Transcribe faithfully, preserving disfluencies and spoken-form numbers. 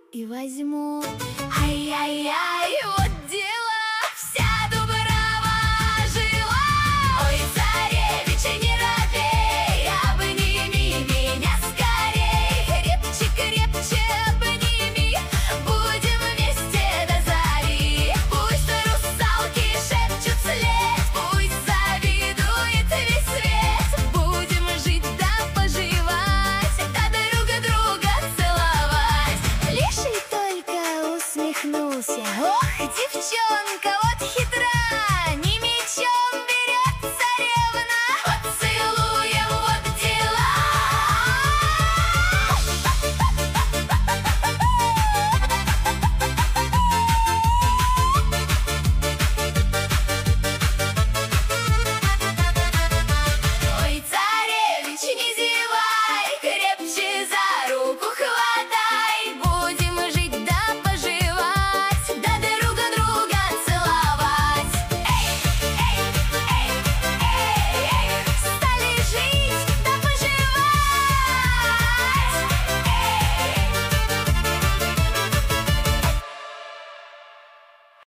и возьму. Ай-яй-яй, вот дела, вся дубрава жила. Ой, царевича, не робей, обними меня скорей. Крепче, крепче обними, будем вместе до зари. Пусть русалки шепчут вслед, пусть завидует весь свет. Будем жить да поживать, да друг друга целовать. Леший только усмехнулся. Ох, девчонка,